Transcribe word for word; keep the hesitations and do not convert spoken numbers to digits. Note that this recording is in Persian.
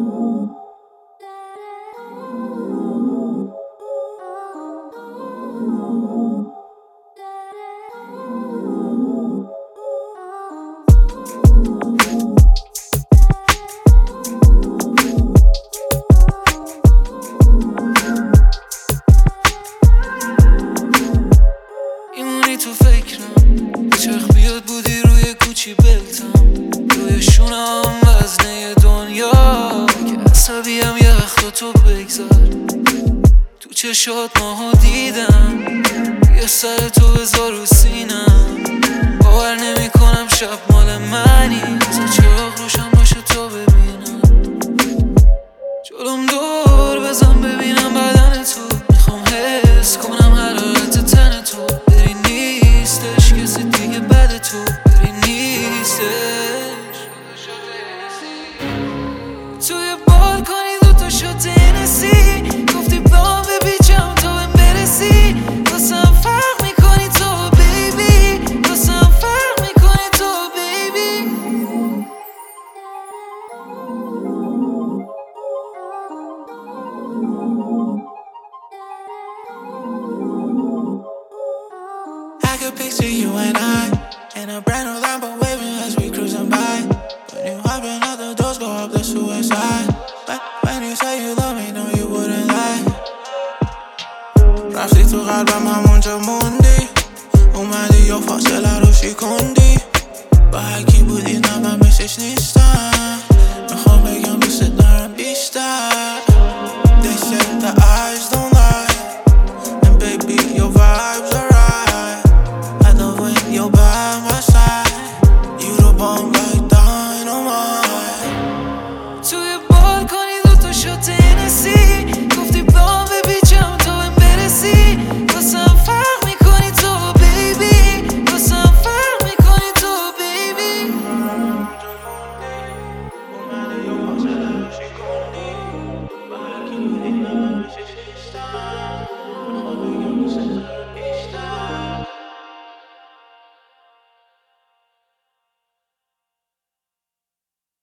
میمونی تو فکرم، چرخ بیاد بودی روی کوچی بلتم، روی شونم وزنه دنیا که عصبیم یه وقتا تو بگذار. تو چشات ماها دیدم، یه سر تو بذار رو سینم، باور نمی کنم شب مال منی، تا چراغ روشن